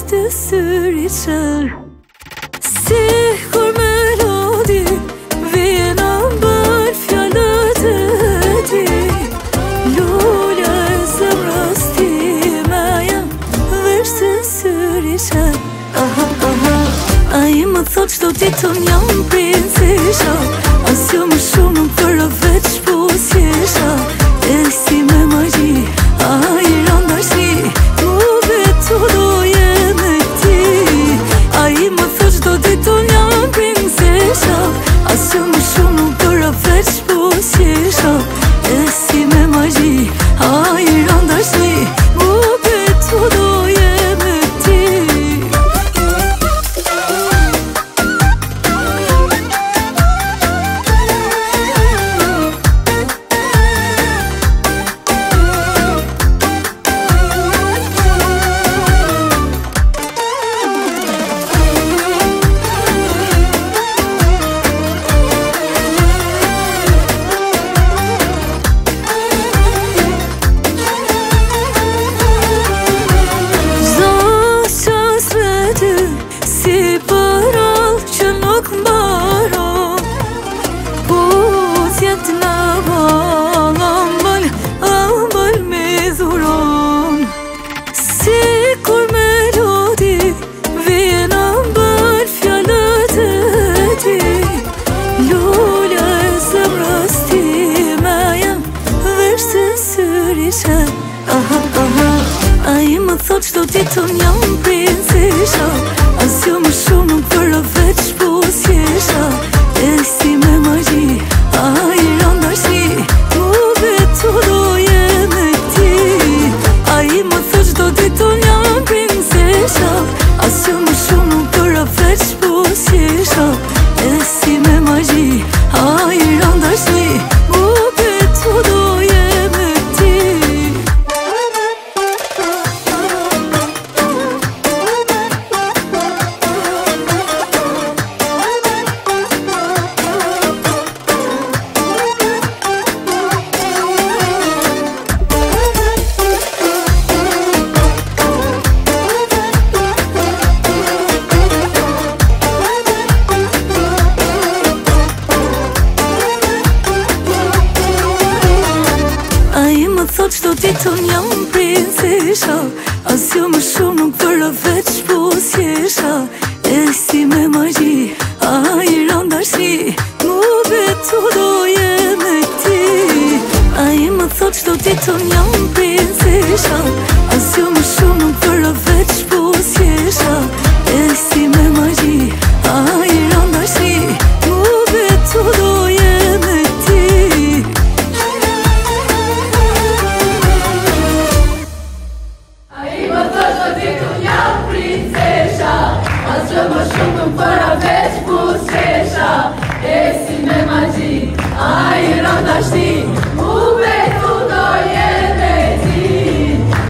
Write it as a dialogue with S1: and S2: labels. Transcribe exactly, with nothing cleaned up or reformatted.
S1: të syri qër. Si kur melodi vjen ambar fjallët e ti, lullja e zemrës time jam veç të syri qër. Aha, aha, a i më thot qdo ditën jam princesha, as jo më shumë nuk përra veç pusjesha. E si me magji, a i randa shi, mu vetu doje me ti. A i më thot qdo ditën jam princesha, as jo më shumë nuk përra veç pusjesha. E si me magji, a i randa shi, mu vetu doje me ti. Si përall që nuk mbaron, po tjetë në ball, ambal, ambal me dhuron. Si kur melodi vjen ambar fjallët e ti, lullja e zemrës time jam veç të syri qër. Aha, aha, a i më thot qdo ditën jam princesha, as jo më shumë nuk përra veç pusjesha. E si me magji, a i randa shi, mu vetu doje me ti. A i më thot qdo ditën jam princesha, as jo më shumë nuk përra veç pusjesha. E si me magji, a i randa shi, mu vetu doje me ti. Thot qdo ditën jam princesha, as jo më shumë nuk përra veç pusjesha. E si me magji, a i randa shi, mu vetu doje me ti. A i më thot qdo ditën jam